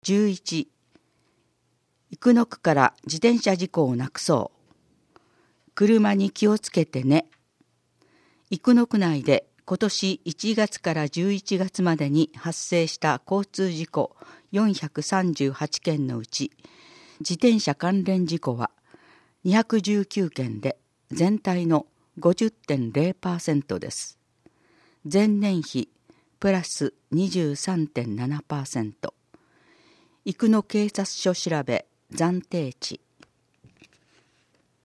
11、生野区から自転車事故をなくそう。車に気をつけてね。生野区内で今年1月から11月までに発生した交通事故438件のうち、自転車関連事故は219件で全体の 50.0% です。前年比プラス 23.7%。生野警察署調べ暫定値